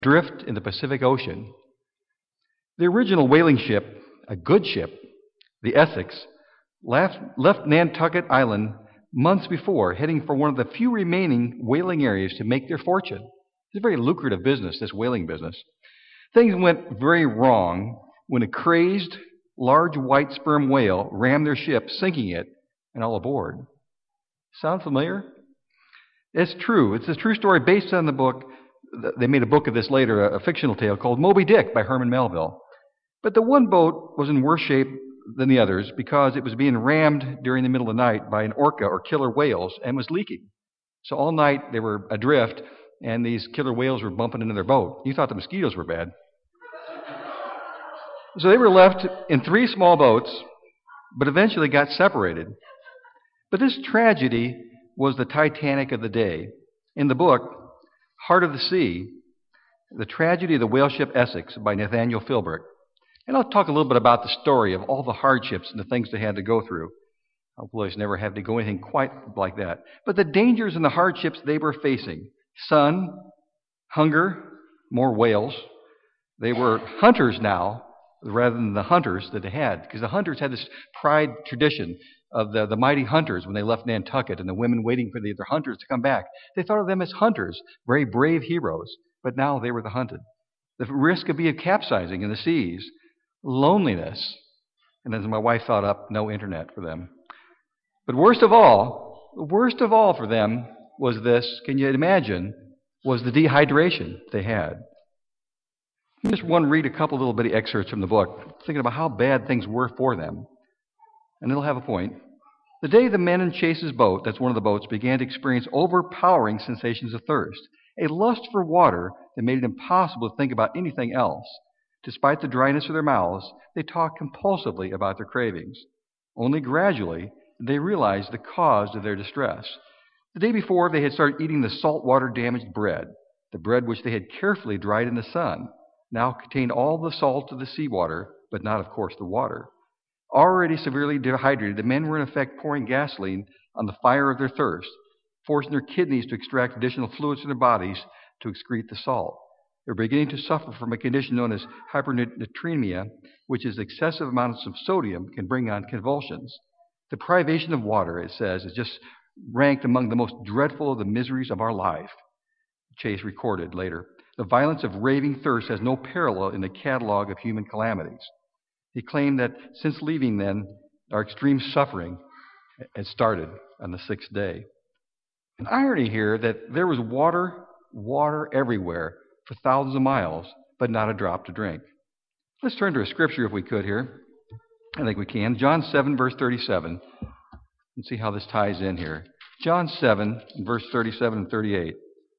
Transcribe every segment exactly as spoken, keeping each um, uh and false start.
adrift in the Pacific Ocean. The original whaling ship, a good ship, the Essex, left, left Nantucket Island months before, heading for one of the few remaining whaling areas to make their fortune. It's a very lucrative business, this whaling business. Things went very wrong when a crazed, large white sperm whale rammed their ship, sinking it, and all aboard. Sound familiar? It's true. It's a true story based on the book. They made a book of this later, a fictional tale called Moby Dick by Herman Melville. But the one boat was in worse shape than the others because it was being rammed during the middle of the night by an orca or killer whales and was leaking. So all night they were adrift, and these killer whales were bumping into their boat. You thought the mosquitoes were bad. So they were left in three small boats, but eventually got separated. But this tragedy was the Titanic of the day. In the book, Heart of the Sea, The Tragedy of the Whale Ship Essex by Nathaniel Philbrick. And I'll talk a little bit about the story of all the hardships and the things they had to go through. Hopefully, never had to go anything quite like that. But the dangers and the hardships they were facing: sun, hunger, more whales. They were hunters now rather than the hunters that they had, because the hunters had this pride tradition of the, the mighty hunters when they left Nantucket and the women waiting for the other hunters to come back. They thought of them as hunters, very brave heroes, but now they were the hunted. The risk of being capsizing in the seas, loneliness, and as my wife thought up, no internet for them. But worst of all, worst of all for them was this, can you imagine, was the dehydration they had. I just want to read a couple little bitty excerpts from the book, thinking about how bad things were for them. And it'll have a point. The day the men in Chase's boat, that's one of the boats, began to experience overpowering sensations of thirst, a lust for water that made it impossible to think about anything else. Despite the dryness of their mouths, they talked compulsively about their cravings. Only gradually did they realize the cause of their distress. The day before, they had started eating the saltwater-damaged bread. The bread which they had carefully dried in the sun now contained all the salt of the seawater, but not, of course, the water. Already severely dehydrated, the men were in effect pouring gasoline on the fire of their thirst, forcing their kidneys to extract additional fluids from their bodies to excrete the salt. They were beginning to suffer from a condition known as hypernatremia, which is excessive amounts of sodium can bring on convulsions. The privation of water, it says, is just ranked among the most dreadful of the miseries of our life. Chase recorded later. The violence of raving thirst has no parallel in the catalog of human calamities. He claimed that since leaving then, our extreme suffering had started on the sixth day. An irony here that there was water, water everywhere for thousands of miles, but not a drop to drink. Let's turn to a scripture if we could here. I think we can. John seven, verse thirty-seven. And see how this ties in here. John seven, verse thirty-seven and thirty-eight.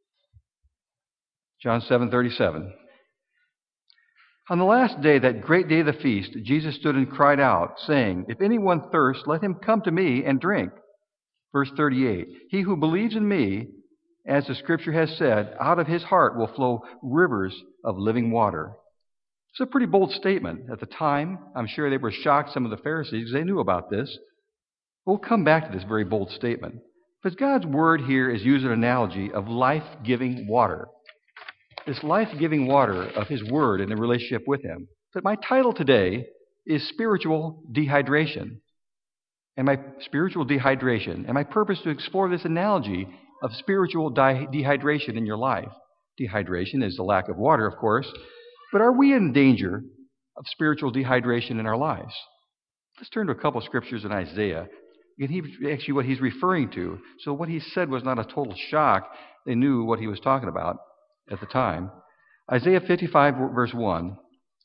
John seven, thirty-seven. On the last day, that great day of the feast, Jesus stood and cried out, saying, "If anyone thirsts, let him come to me and drink." Verse thirty-eight. He who believes in me, as the scripture has said, out of his heart will flow rivers of living water. It's a pretty bold statement. At the time, I'm sure they were shocked, some of the Pharisees. They knew about this. We'll come back to this very bold statement. Because God's word here is using an analogy of life-giving water. This life-giving water of his word and the relationship with him. But my title today is Spiritual Dehydration. And my spiritual dehydration. And my purpose to explore this analogy of spiritual de- dehydration in your life. Dehydration is the lack of water, of course. But are we in danger of spiritual dehydration in our lives? Let's turn to a couple of scriptures in Isaiah. And he actually what he's referring to. So what he said was not a total shock. They knew what he was talking about at the time. Isaiah fifty-five, verse one.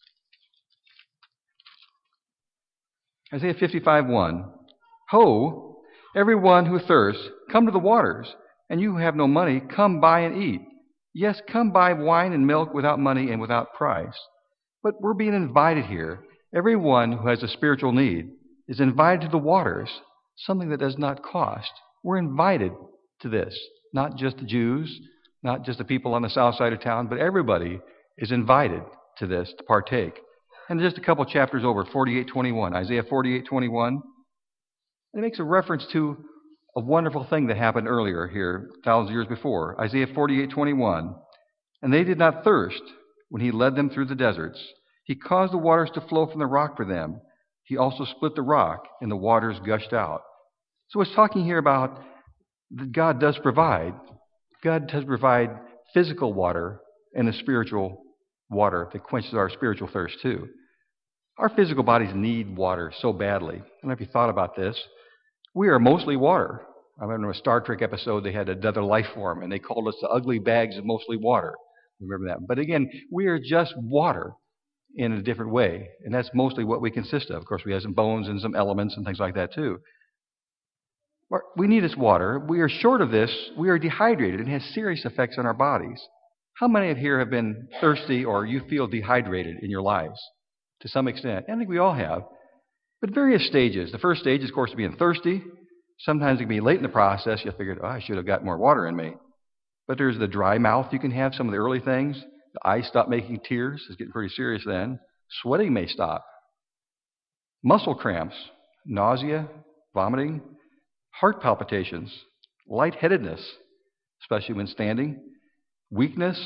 Isaiah fifty-five, one. Ho, everyone who thirsts, come to the waters, and you who have no money, come buy and eat. Yes, come buy wine and milk without money and without price. But we're being invited here. Everyone who has a spiritual need is invited to the waters, something that does not cost. We're invited to this, not just the Jews, not just the people on the south side of town, but everybody is invited to this to partake. And just a couple chapters over, forty-eight twenty-one, Isaiah forty-eight twenty-one. It makes a reference to a wonderful thing that happened earlier here, thousands of years before. Isaiah forty-eight twenty-one. And they did not thirst when he led them through the deserts. He caused the waters to flow from the rock for them. He also split the rock, and the waters gushed out. So it's talking here about that God does provide. God does provide physical water and the spiritual water that quenches our spiritual thirst too. Our physical bodies need water so badly. I don't know if you thought about this. We are mostly water. I remember a Star Trek episode, they had another life form, and they called us the ugly bags of mostly water. Remember that. But again, we are just water in a different way, and that's mostly what we consist of. Of course, we have some bones and some elements and things like that too. But we need this water. We are short of this. We are dehydrated, and it has serious effects on our bodies. How many of here have been thirsty or you feel dehydrated in your lives? To some extent. I think we all have. But various stages. The first stage is, of course, being thirsty. Sometimes it can be late in the process. You figure, oh, I should have got more water in me. But there's the dry mouth you can have, some of the early things. The eyes stop making tears. It's getting pretty serious then. Sweating may stop. Muscle cramps, nausea, vomiting, heart palpitations, lightheadedness, especially when standing, weakness.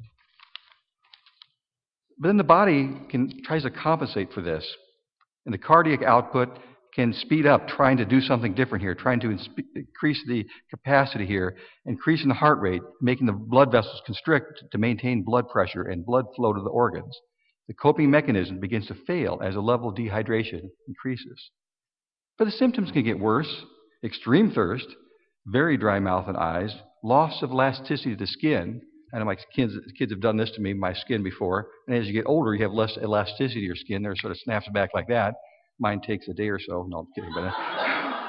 But then the body can tries to compensate for this. And the cardiac output can speed up, trying to do something different here, trying to increase the capacity here, increasing the heart rate, making the blood vessels constrict to maintain blood pressure and blood flow to the organs. The coping mechanism begins to fail as the level of dehydration increases. But the symptoms can get worse. Extreme thirst, very dry mouth and eyes, loss of elasticity of the skin. I know my kids, kids have done this to me, my skin before. And as you get older, you have less elasticity to your skin. There sort of snaps back like that. Mine takes a day or so. No, I'm kidding. But, uh,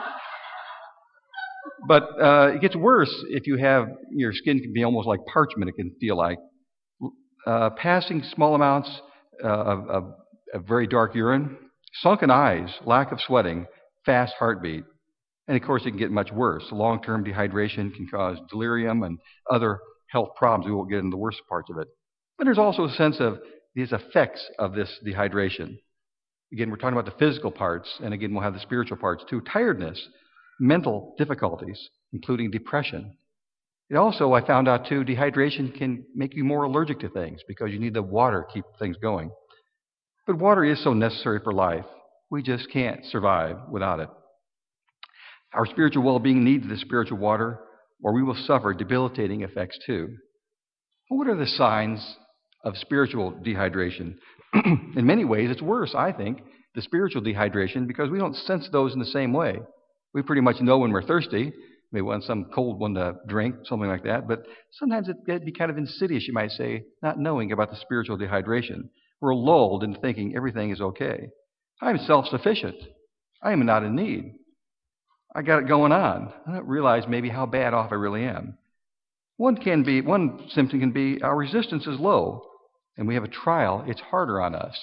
but uh, it gets worse if you have, your skin can be almost like parchment, it can feel like. Uh, passing small amounts uh, of, of, of very dark urine, sunken eyes, lack of sweating, fast heartbeat. And of course, it can get much worse. Long-term dehydration can cause delirium and other health problems. We won't get into the worst parts of it. But there's also a sense of these effects of this dehydration. Again, we're talking about the physical parts, and again, we'll have the spiritual parts too. Tiredness, mental difficulties, including depression. It also, I found out too, dehydration can make you more allergic to things because you need the water to keep things going. But water is so necessary for life. We just can't survive without it. Our spiritual well-being needs the spiritual water, or we will suffer debilitating effects too. What are the signs of spiritual dehydration? In many ways, it's worse, I think, the spiritual dehydration, because we don't sense those in the same way. We pretty much know when we're thirsty. Maybe want some cold one to drink, something like that. But sometimes it can be kind of insidious, you might say, not knowing about the spiritual dehydration. We're lulled into thinking everything is okay. I'm self-sufficient. I am not in need. I got it going on. I don't realize maybe how bad off I really am. One can be, one symptom can be our resistance is low, and we have a trial. It's harder on us.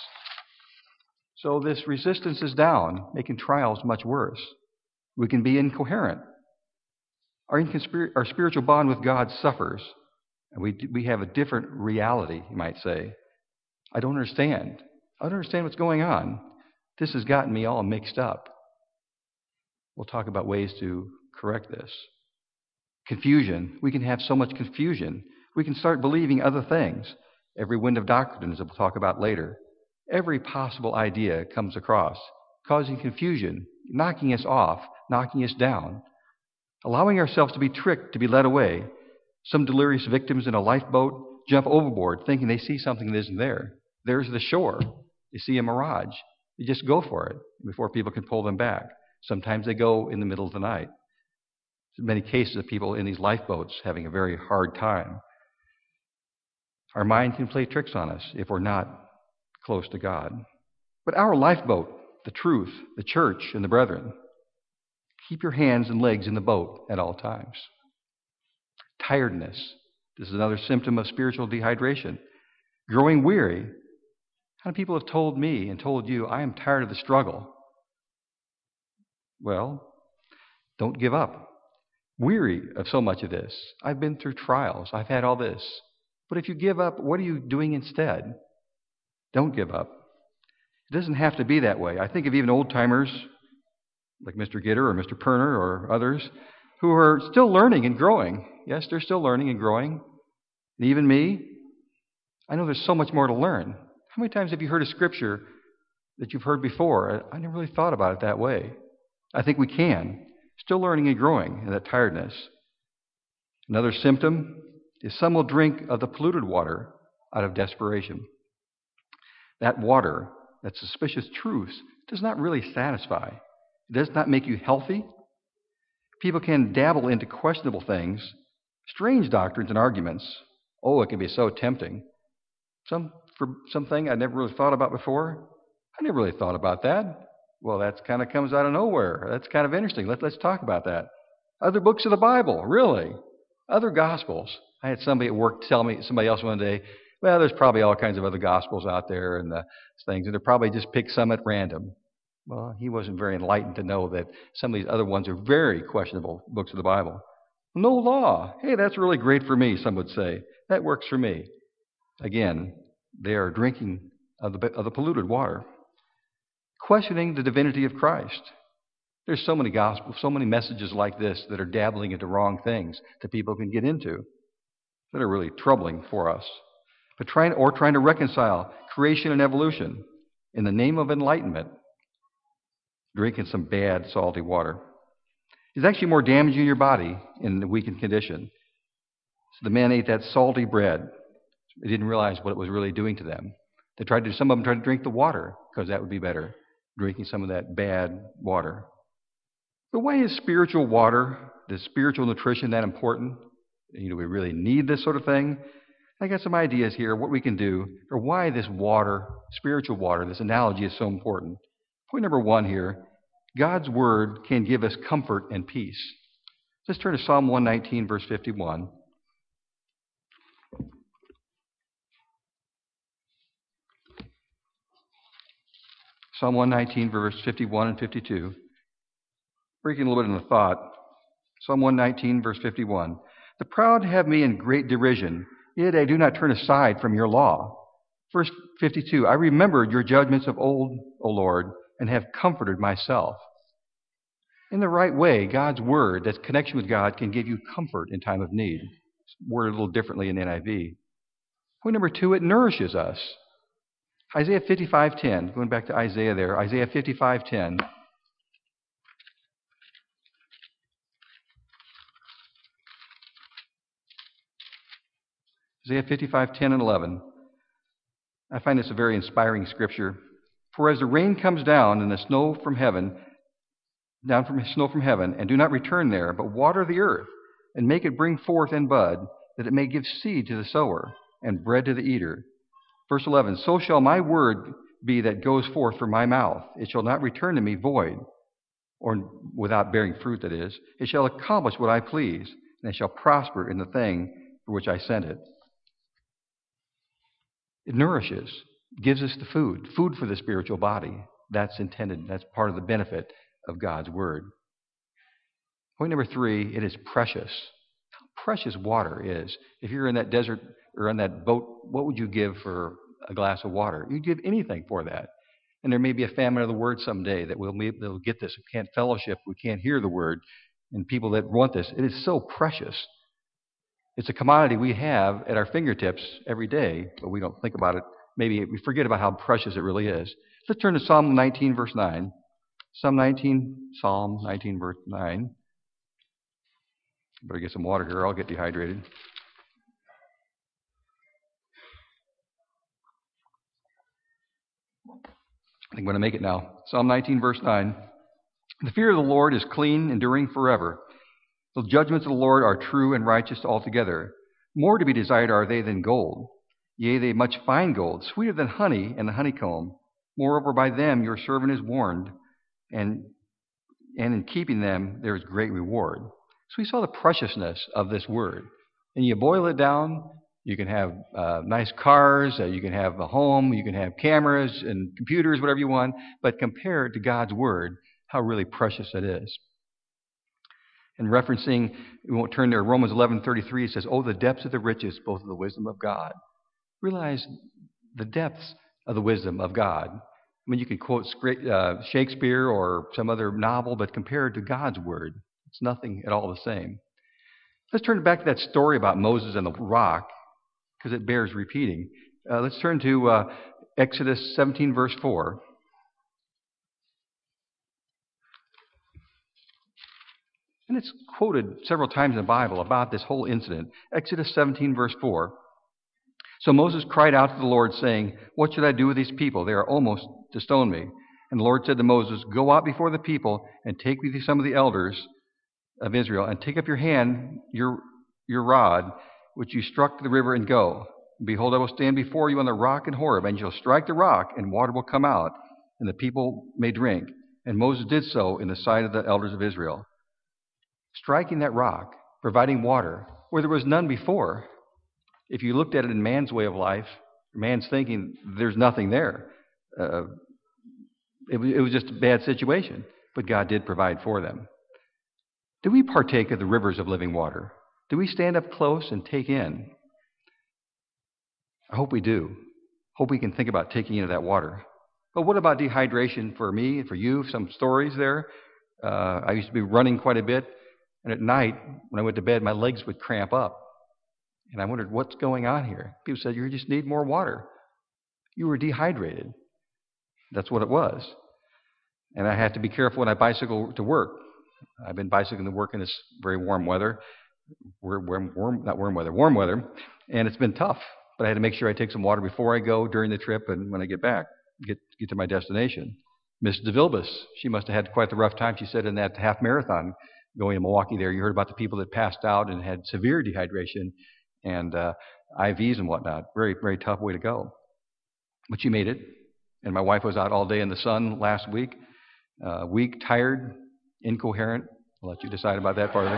So this resistance is down, making trials much worse. We can be incoherent. Our, inconspir- our spiritual bond with God suffers, and we we have a different reality, you might say. I don't understand. I don't understand what's going on. This has gotten me all mixed up. We'll talk about ways to correct this. Confusion. We can have so much confusion. We can start believing other things. Every wind of doctrine, as we'll talk about later. Every possible idea comes across, causing confusion, knocking us off, knocking us down, allowing ourselves to be tricked, to be led away. Some delirious victims in a lifeboat jump overboard thinking they see something that isn't there. There's the shore. They see a mirage. They just go for it before people can pull them back. Sometimes they go in the middle of the night. There's many cases of people in these lifeboats having a very hard time. Our mind can play tricks on us if we're not close to God. But our lifeboat, the truth, the church, and the brethren, keep your hands and legs in the boat at all times. Tiredness. This is another symptom of spiritual dehydration. Growing weary. How many people have told me and told you, I am tired of the struggle? Well, don't give up. Weary of so much of this. I've been through trials. I've had all this. But if you give up, what are you doing instead? Don't give up. It doesn't have to be that way. I think of even old-timers like Mister Gitter or Mister Perner or others who are still learning and growing. Yes, they're still learning and growing. And even me, I know there's so much more to learn. How many times have you heard a scripture that you've heard before? I never really thought about it that way. I think we can. Still learning and growing in that tiredness. Another symptom is some will drink of the polluted water out of desperation. That water, that suspicious truth, does not really satisfy. It does not make you healthy. People can dabble into questionable things, strange doctrines and arguments. Oh, it can be so tempting. Some for something I never really thought about before. I never really thought about that. Well, that kind of comes out of nowhere. That's kind of interesting. Let, let's talk about that. Other books of the Bible, really. Other Gospels. I had somebody at work tell me, somebody else one day, well, there's probably all kinds of other Gospels out there and the things, and they'll probably just pick some at random. Well, he wasn't very enlightened to know that some of these other ones are very questionable books of the Bible. No law. Hey, that's really great for me, some would say. That works for me. Again, they are drinking of the, of the polluted water. Questioning the divinity of Christ. There's so many gospels, so many messages like this that are dabbling into wrong things that people can get into that are really troubling for us. But trying or trying to reconcile creation and evolution in the name of enlightenment, drinking some bad, salty water, is actually more damaging to your body in the weakened condition. So the men ate that salty bread. They didn't realize what it was really doing to them. They tried to. Some of them tried to drink the water because that would be better, drinking some of that bad water. But why is spiritual water, the spiritual nutrition, that important? You know, we really need this sort of thing. I got some ideas here, what we can do, or why this water, spiritual water, this analogy is so important. Point number one here, God's Word can give us comfort and peace. Let's turn to Psalm one nineteen, verse fifty-one. Psalm one nineteen, verse fifty-one and fifty-two. Breaking a little bit in the thought. Psalm one nineteen, verse fifty-one. The proud have me in great derision, yet I do not turn aside from your law. Verse fifty-two. I remembered your judgments of old, O Lord, and have comforted myself. In the right way, God's Word, that connection with God, can give you comfort in time of need. It's worded a little differently in N I V. Point number two, it nourishes us. Isaiah fifty-five ten, going back to Isaiah there, Isaiah fifty-five ten. Isaiah fifty-five ten and eleven. I find this a very inspiring scripture. For as the rain comes down and the snow from heaven, down from snow from heaven, and do not return there, but water the earth, and make it bring forth and bud, that it may give seed to the sower, and bread to the eater. Verse eleven, so shall my word be that goes forth from my mouth. It shall not return to me void, or without bearing fruit, that is. It shall accomplish what I please, and it shall prosper in the thing for which I sent it. It nourishes, gives us the food, food for the spiritual body. That's intended, that's part of the benefit of God's Word. Point number three, it is precious. How precious water is. If you're in that desert or on that boat, what would you give for a glass of water? You'd give anything for that. And there may be a famine of the Word someday that we'll, we'll get this. We can't fellowship, we can't hear the Word. And people that want this, it is so precious. It's a commodity we have at our fingertips every day, but we don't think about it. Maybe we forget about how precious it really is. Let's turn to Psalm nineteen, verse nine. Psalm nineteen, Psalm nineteen, verse nine. Better get some water here, I'll get dehydrated. I think I'm going to make it now. Psalm nineteen, verse nine. The fear of the Lord is clean, enduring forever. The judgments of the Lord are true and righteous altogether. More to be desired are they than gold. Yea, they much fine gold, sweeter than honey and the honeycomb. Moreover, by them your servant is warned, and, and in keeping them there is great reward. So we saw the preciousness of this word. And you boil it down, you can have uh, nice cars, uh, you can have a home, you can have cameras and computers, whatever you want, but compared to God's word, how really precious it is. And referencing, we won't turn there, Romans eleven thirty-three, it says, oh, the depths of the riches, both of the wisdom of God. Realize the depths of the wisdom of God. I mean, you could quote uh, Shakespeare or some other novel, but compared to God's word, it's nothing at all the same. Let's turn back to that story about Moses and the rock, because it bears repeating. Uh, let's turn to uh, Exodus seventeen, verse four. And it's quoted several times in the Bible about this whole incident. Exodus seventeen, verse four. So Moses cried out to the Lord, saying, "What should I do with these people? They are almost to stone me." And the Lord said to Moses, "Go out before the people and take with you some of the elders of Israel, and take up your hand, your, your rod, which you struck the river, and go. Behold, I will stand before you on the rock in Horeb, and you shall strike the rock, and water will come out, and the people may drink." And Moses did so in the sight of the elders of Israel. Striking that rock, providing water, where there was none before. If you looked at it in man's way of life, man's thinking, there's nothing there. Uh, it, it was just a bad situation, but God did provide for them. Do we partake of the rivers of living water? Do we stand up close and take in? I hope we do. Hope we can think about taking into that water. But what about dehydration for me and for you? Some stories there. Uh, I used to be running quite a bit, and at night, when I went to bed, my legs would cramp up. And I wondered, what's going on here? People said, you just need more water. You were dehydrated. That's what it was. And I had to be careful when I bicycle to work. I've been bicycling to work in this very warm weather. Warm, warm, not warm weather, warm weather. And it's been tough. But I had to make sure I take some water before I go, during the trip, and when I get back, get, get to my destination. Miss DeVilbus, she must have had quite the rough time, she said, in that half marathon going to Milwaukee there. You heard about the people that passed out and had severe dehydration and uh, I Vs and whatnot. Very, very tough way to go. But she made it. And my wife was out all day in the sun last week. Uh, weak, tired, incoherent. I'll let you decide about that part of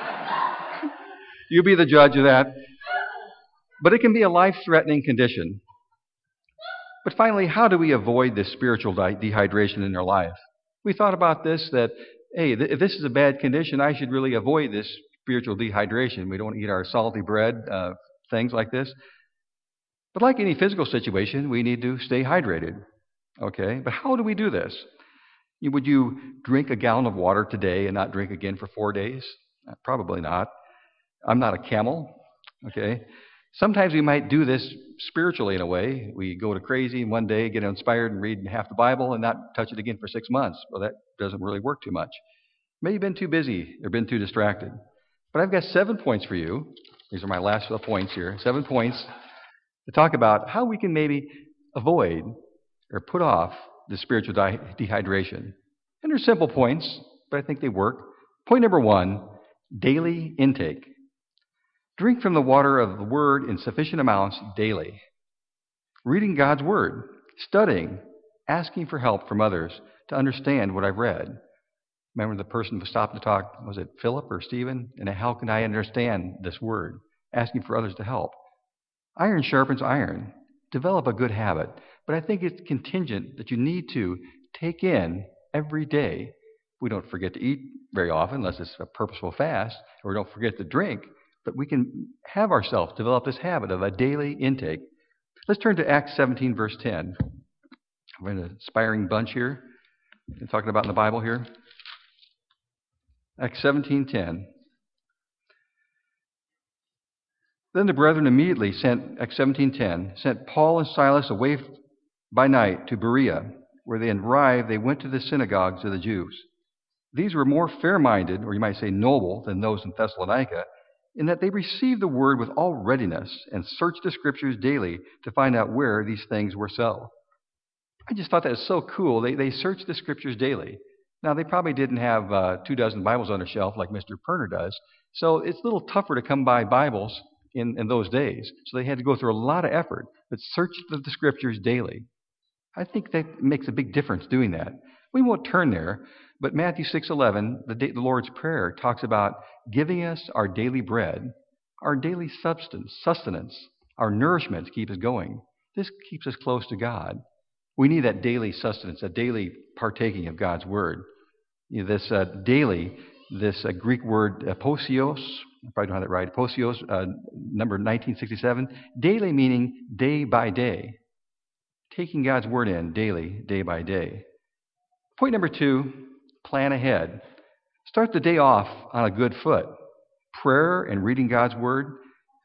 it. You be the judge of that. But it can be a life-threatening condition. But finally, how do we avoid this spiritual de- dehydration in our life? We thought about this, that, hey, th- if this is a bad condition, I should really avoid this spiritual dehydration. We don't eat our salty bread, uh, things like this. But like any physical situation, we need to stay hydrated. Okay? But how do we do this? You, would you drink a gallon of water today and not drink again for four days? Uh, probably not. I'm not a camel. Okay? Sometimes we might do this spiritually in a way. We go to crazy one day, get inspired and read half the Bible and not touch it again for six months. Well, that doesn't really work too much. Maybe you've been too busy or been too distracted. But I've got seven points for you. These are my last points here. Seven points to talk about how we can maybe avoid or put off the spiritual de- dehydration. And they're simple points, but I think they work. Point number one, daily intake. Drink from the water of the Word in sufficient amounts daily. Reading God's Word, studying, asking for help from others to understand what I've read. Remember the person who stopped to talk, was it Philip or Stephen? And how can I understand this Word? Asking for others to help. Iron sharpens iron. Develop a good habit. But I think it's contingent that you need to take in every day. We don't forget to eat very often unless it's a purposeful fast, or we don't forget to drink. But we can have ourselves develop this habit of a daily intake. Let's turn to Acts seventeen, verse ten. We're in an inspiring bunch here. We're talking about in the Bible here. Acts seventeen ten. Then the brethren immediately sent, Acts seventeen ten, sent Paul and Silas away by night to Berea. Where they arrived, they went to the synagogues of the Jews. These were more fair-minded, or you might say noble, than those in Thessalonica, in that they received the word with all readiness and searched the Scriptures daily to find out where these things were so. I just thought that was so cool. They, they searched the Scriptures daily. Now, they probably didn't have uh, two dozen Bibles on their shelf like Mister Perner does, so it's a little tougher to come by Bibles in, in those days. So they had to go through a lot of effort, but search the, the Scriptures daily. I think that makes a big difference doing that. We won't turn there, but Matthew six eleven, the, the Lord's Prayer, talks about giving us our daily bread, our daily substance, sustenance, our nourishment to keep us going. This keeps us close to God. We need that daily sustenance, a daily partaking of God's Word. You know, this uh, daily, this uh, Greek word uh, posios, I probably don't have that right, posios, uh, number nineteen sixty-seven, daily meaning day by day. Taking God's Word in daily, day by day. Point number two, plan ahead. Start the day off on a good foot. Prayer and reading God's Word.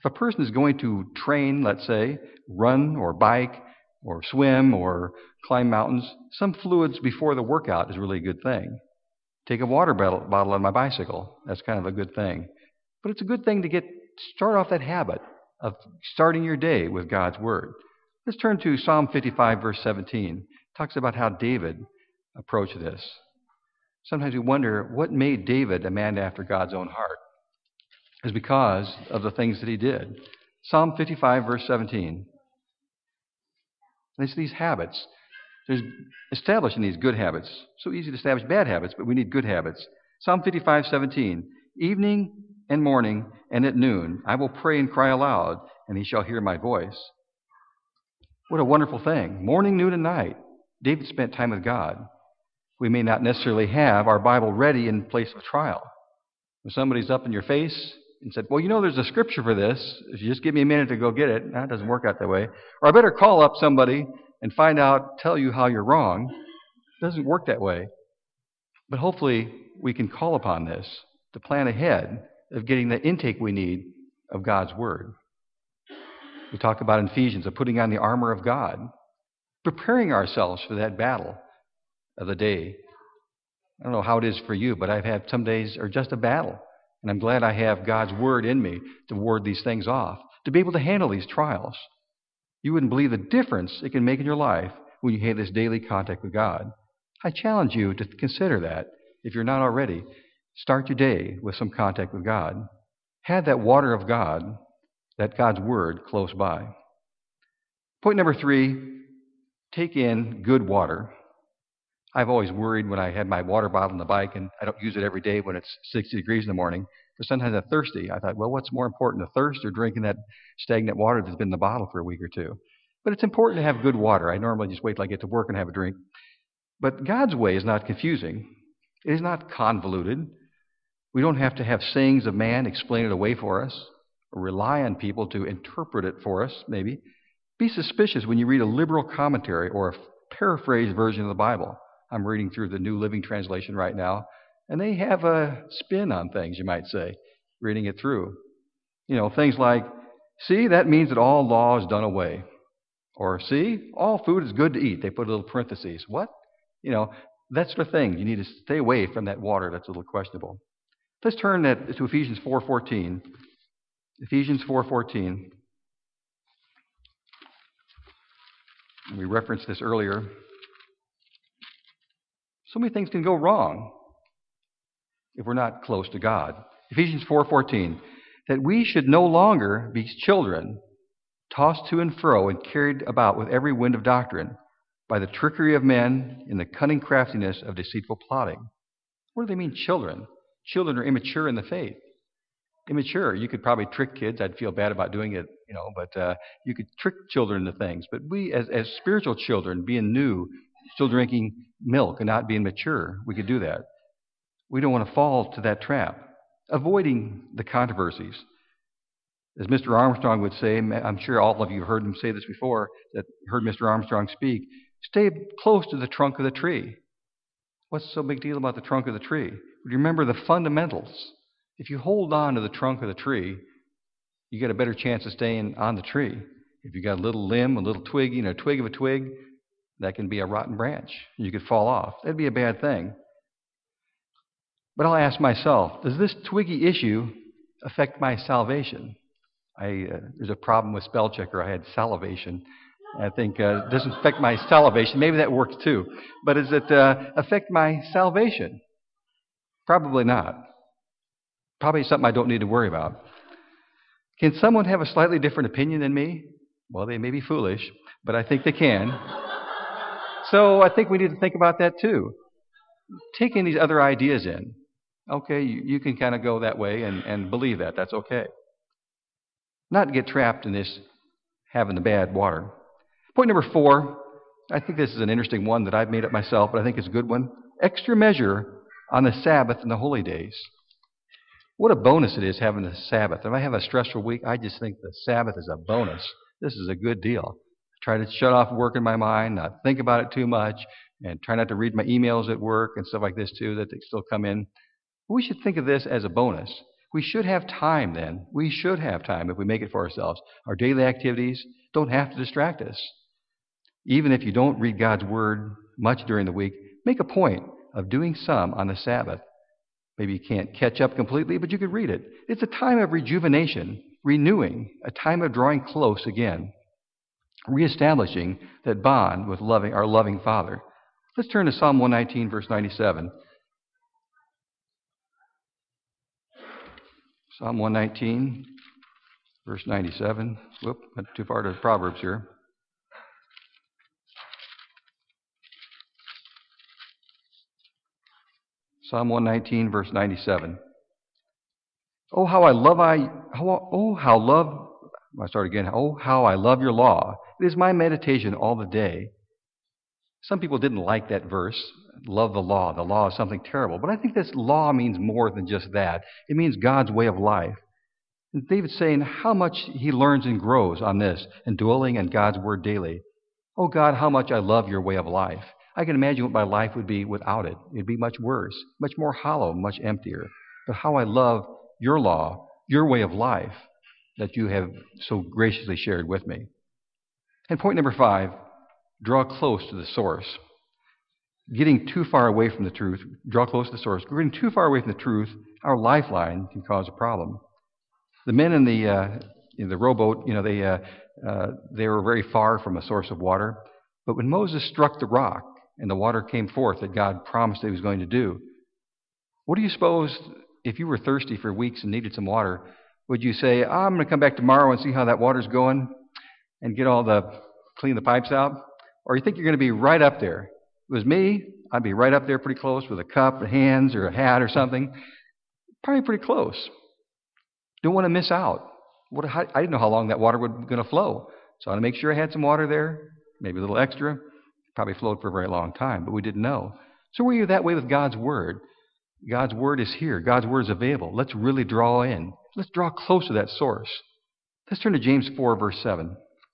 If a person is going to train, let's say, run or bike or swim or climb mountains, some fluids before the workout is really a good thing. Take a water bottle on my bicycle. That's kind of a good thing. But it's a good thing to get start off that habit of starting your day with God's Word. Let's turn to Psalm fifty-five, verse seventeen. It talks about how David approached this. Sometimes we wonder what made David a man after God's own heart. It's because of the things that he did. Psalm fifty-five, verse seventeen. It's these habits. There's establishing these good habits. So easy to establish bad habits, but we need good habits. Psalm fifty-five, seventeen. Evening and morning and at noon I will pray and cry aloud, and he shall hear my voice. What a wonderful thing. Morning, noon, and night. David spent time with God. We may not necessarily have our Bible ready in place of trial. When somebody's up in your face and said, well, you know, there's a scripture for this. If you just give me a minute to go get it. That doesn't work out that way. Or I better call up somebody and find out, tell you how you're wrong. It doesn't work that way. But hopefully we can call upon this to plan ahead of getting the intake we need of God's Word. We talk about in Ephesians of putting on the armor of God, preparing ourselves for that battle of the day. I don't know how it is for you, but I've had some days are just a battle. And I'm glad I have God's Word in me to ward these things off, to be able to handle these trials. You wouldn't believe the difference it can make in your life when you have this daily contact with God. I challenge you to consider that. If you're not already, start your day with some contact with God. Have that water of God, that God's Word, close by. Point number three, take in good water. I've always worried when I had my water bottle on the bike, and I don't use it every day when it's sixty degrees in the morning, but sometimes I'm thirsty. I thought, well, what's more important, the thirst or drinking that stagnant water that's been in the bottle for a week or two? But it's important to have good water. I normally just wait till I get to work and have a drink. But God's way is not confusing. It is not convoluted. We don't have to have sayings of man explain it away for us or rely on people to interpret it for us, maybe. Be suspicious when you read a liberal commentary or a paraphrased version of the Bible. I'm reading through the New Living Translation right now, and they have a spin on things, you might say, reading it through. You know, things like, see, that means that all law is done away. Or, see, all food is good to eat. They put a little parentheses. What? You know, that sort of thing. You need to stay away from that water that's a little questionable. Let's turn that to Ephesians four fourteen. Ephesians four fourteen. We referenced this earlier. So many things can go wrong if we're not close to God. Ephesians four fourteen, that we should no longer be children, tossed to and fro and carried about with every wind of doctrine, by the trickery of men in the cunning craftiness of deceitful plotting. What do they mean, children? Children are immature in the faith. Immature. You could probably trick kids. I'd feel bad about doing it, you know, but uh, you could trick children into things. But we, as, as spiritual children, being new, still drinking milk and not being mature, we could do that. We don't want to fall to that trap. Avoiding the controversies. As Mister Armstrong would say, I'm sure all of you have heard him say this before, that heard Mister Armstrong speak, stay close to the trunk of the tree. What's so big deal about the trunk of the tree? Remember the fundamentals. If you hold on to the trunk of the tree, you get a better chance of staying on the tree. If you got a little limb, a little twig, you know, a twig of a twig, that can be a rotten branch. You could fall off. That'd be a bad thing. But I'll ask myself, does this twiggy issue affect my salvation? I, uh, there's a problem with spell checker. I had salivation. I think uh, it doesn't affect my salivation. Maybe that works too. But does it uh, affect my salvation? Probably not. Probably something I don't need to worry about. Can someone have a slightly different opinion than me? Well, they may be foolish, but I think they can. So I think we need to think about that too. Taking these other ideas in. Okay, you, you can kind of go that way and, and believe that. That's okay. Not get trapped in this having the bad water. Point number four, I think this is an interesting one that I've made up myself, but I think it's a good one. Extra measure on the Sabbath and the holy days. What a bonus it is having the Sabbath. If I have a stressful week, I just think the Sabbath is a bonus. This is a good deal. Try to shut off work in my mind, not think about it too much, and try not to read my emails at work and stuff like this too, that they still come in. We should think of this as a bonus. We should have time then. We should have time if we make it for ourselves. Our daily activities don't have to distract us. Even if you don't read God's Word much during the week, make a point of doing some on the Sabbath. Maybe you can't catch up completely, but you could read it. It's a time of rejuvenation, renewing, a time of drawing close again, reestablishing that bond with loving our loving Father. Let's turn to Psalm one nineteen, verse ninety-seven. Psalm one nineteen, verse ninety-seven. Whoop, went too far to Proverbs here. Psalm one nineteen, verse ninety-seven. Oh, how I love I, how, oh, how love, I start again. Oh, how I love your law. It is my meditation all the day. Some people didn't like that verse, love the law. The law is something terrible. But I think this law means more than just that. It means God's way of life. And David's saying how much he learns and grows on this and dwelling in God's word daily. Oh, God, how much I love your way of life. I can imagine what my life would be without it. It'd be much worse, much more hollow, much emptier. But how I love your law, your way of life that you have so graciously shared with me. And point number five, draw close to the source. Getting too far away from the truth, draw close to the source. Getting too far away from the truth, our lifeline can cause a problem. The men in the uh, in the rowboat, you know, they uh, uh, they were very far from a source of water. But when Moses struck the rock and the water came forth that God promised that he was going to do, what do you suppose if you were thirsty for weeks and needed some water? Would you say, oh, I'm going to come back tomorrow and see how that water's going and get all the, clean the pipes out? Or you think you're going to be right up there? If it was me, I'd be right up there pretty close with a cup, hands, or a hat or something. Probably pretty close. Don't want to miss out. What, I didn't know how long that water was going to flow. So I want to make sure I had some water there, maybe a little extra. Probably flowed for a very long time, but we didn't know. So were you that way with God's Word? God's Word is here. God's Word is available. Let's really draw in. Let's draw close to that source. Let's turn to James four, verse seven.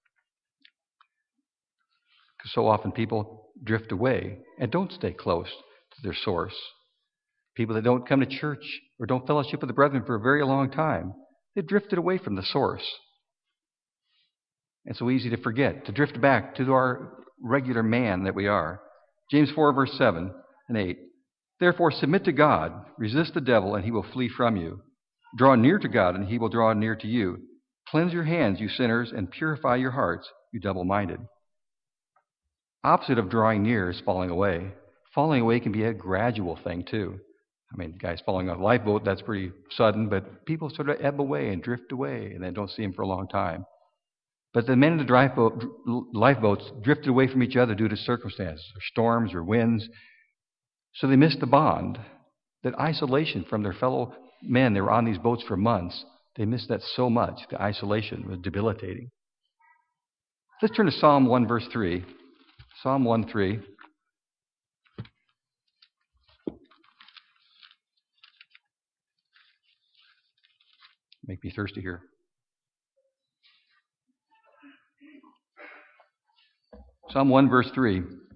Because so often people drift away and don't stay close to their source. People that don't come to church or don't fellowship with the brethren for a very long time, they've drifted away from the source. It's so easy to forget, to drift back to our regular man that we are. James four, verse seven and eight. Therefore submit to God, resist the devil, and he will flee from you. Draw near to God, and he will draw near to you. Cleanse your hands, you sinners, and purify your hearts, you double-minded. Opposite of drawing near is falling away. Falling away can be a gradual thing, too. I mean, guys falling off a lifeboat, that's pretty sudden, but people sort of ebb away and drift away, and they don't see him for a long time. But the men in the lifeboats drifted away from each other due to circumstances, or storms, or winds. So they missed the bond, that isolation from their fellow men. They were on these boats for months. They missed that so much. The isolation was debilitating. Let's turn to Psalm one, verse three. Psalm one, three. Make me thirsty here. Psalm one, verse three.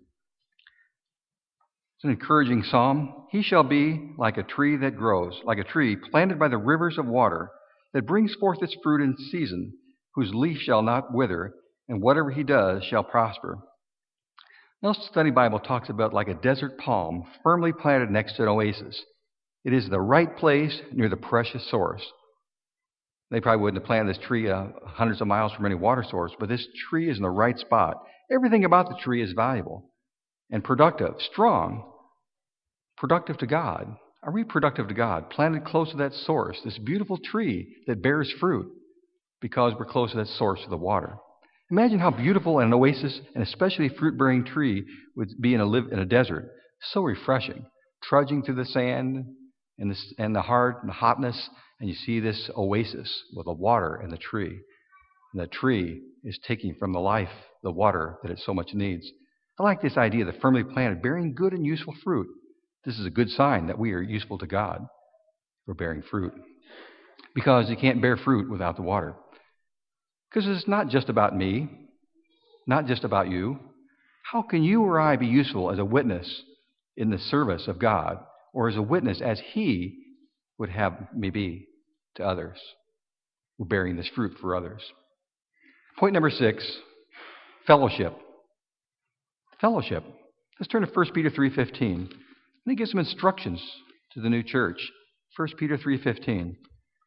It's an encouraging psalm. He shall be like a tree that grows, like a tree planted by the rivers of water, that brings forth its fruit in season, whose leaf shall not wither, and whatever he does shall prosper. Nelson Study Bible talks about like a desert palm firmly planted next to an oasis. It is the right place near the precious source. They probably wouldn't have planted this tree uh, hundreds of miles from any water source, but this tree is in the right spot. Everything about the tree is valuable and productive, strong, productive to God. Are we productive to God? Planted close to that source, this beautiful tree that bears fruit because we're close to that source of the water. Imagine how beautiful an oasis, and especially a fruit-bearing tree, would be in a, live, in a desert. So refreshing. Trudging through the sand and the, and the heart and the hotness, and you see this oasis with the water and the tree. And the tree is taking from the life, the water that it so much needs. I like this idea of the firmly planted, bearing good and useful fruit. This is a good sign that we are useful to God for bearing fruit. Because you can't bear fruit without the water. Because it's not just about me, not just about you. How can you or I be useful as a witness in the service of God, or as a witness as He would have me be? to others. We're bearing this fruit for others. Point number six, fellowship. Fellowship. Let's turn to First Peter three fifteen. And he gives some instructions to the new church. First Peter three fifteen.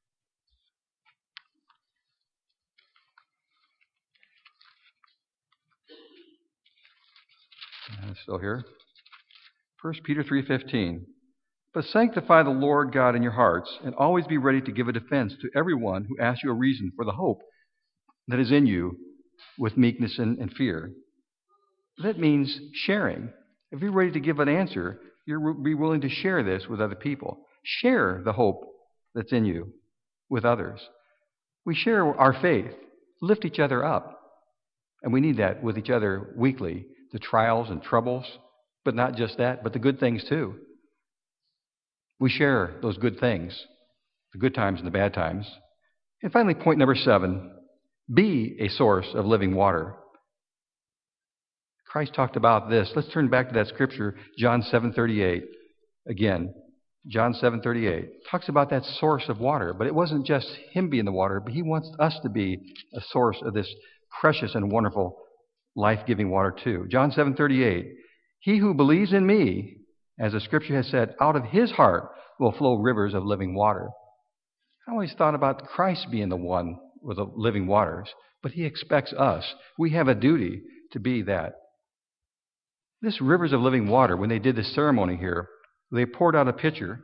Uh, still here. First Peter three fifteen. But sanctify the Lord God in your hearts, and always be ready to give a defense to everyone who asks you a reason for the hope that is in you with meekness and, and fear. That means sharing. If you're ready to give an answer, you'll be willing to share this with other people. Share the hope that's in you with others. We share our faith, lift each other up, and we need that with each other weekly. The trials and troubles, but not just that, but the good things too. We share those good things, the good times and the bad times. And finally, point number seven, be a source of living water. Christ talked about this. Let's turn back to that scripture, John seven thirty-eight. Again, John seven thirty-eight talks about that source of water, but it wasn't just him being the water, but he wants us to be a source of this precious and wonderful life-giving water too. John seven thirty-eight, he who believes in me, as the scripture has said, out of his heart will flow rivers of living water. I always thought about Christ being the one with the living waters, but he expects us. We have a duty to be that. This rivers of living water, when they did this ceremony here, they poured out a pitcher.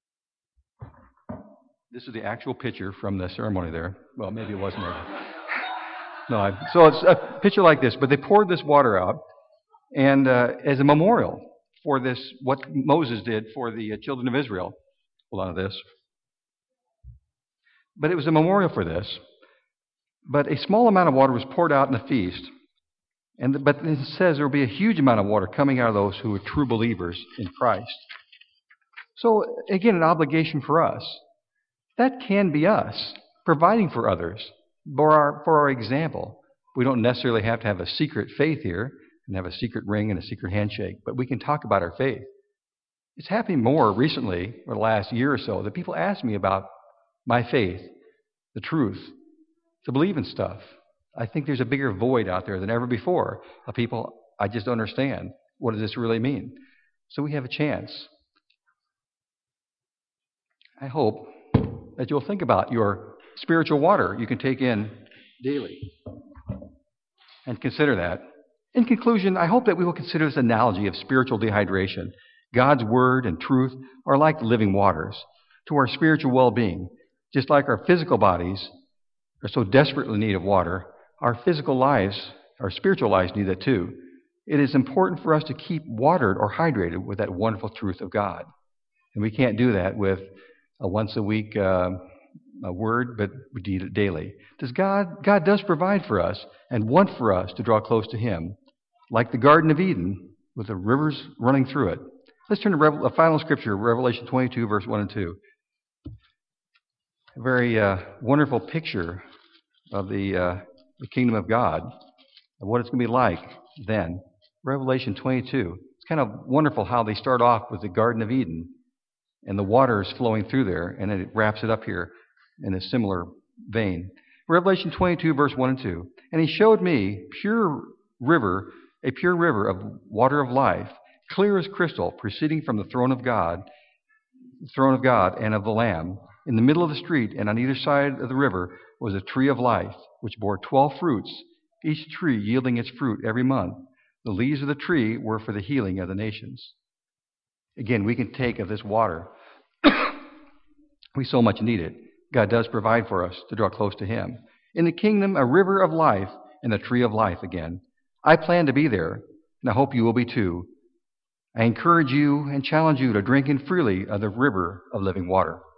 This is the actual pitcher from the ceremony there. Well, maybe it wasn't there. No, I, so it's a pitcher like this, but they poured this water out, and uh, as a memorial for this, what Moses did for the uh, children of Israel. Hold on to this. But it was a memorial for this. But a small amount of water was poured out in the feast, and the, but it says there will be a huge amount of water coming out of those who are true believers in Christ. So again, an obligation for us. That can be us providing for others. For our, for our example, we don't necessarily have to have a secret faith here and have a secret ring and a secret handshake, but we can talk about our faith. It's happening more recently, or the last year or so, that people ask me about my faith, the truth, to believe in stuff. I think there's a bigger void out there than ever before of people, I just don't understand. What does this really mean? So we have a chance. I hope that you'll think about your spiritual water you can take in daily and consider that. In conclusion, I hope that we will consider this analogy of spiritual dehydration. God's word and truth are like living waters to our spiritual well-being. Just like our physical bodies are so desperately in need of water, our physical lives, our spiritual lives need that too. It is important for us to keep watered or hydrated with that wonderful truth of God. And we can't do that with a once-a-week uh, a word, but we need it daily. Does God, God does provide for us and want for us to draw close to Him, like the Garden of Eden with the rivers running through it. Let's turn to Revel- a final scripture, Revelation twenty-two, verse one and two. A very uh, wonderful picture of the, uh, the kingdom of God, of what it's going to be like then. Revelation twenty-two. It's kind of wonderful how they start off with the Garden of Eden and the water is flowing through there, and then it wraps it up here in a similar vein. Revelation twenty-two, verse one and two. And he showed me pure river, a pure river of water of life, clear as crystal, proceeding from the throne of God, the throne of God and of the Lamb. In the middle of the street and on either side of the river was a tree of life, which bore twelve fruits, each tree yielding its fruit every month. The leaves of the tree were for the healing of the nations. Again, we can take of this water. We so much need it. God does provide for us to draw close to Him. In the kingdom, a river of life and the tree of life again. I plan to be there, and I hope you will be too. I encourage you and challenge you to drink in freely of the river of living water.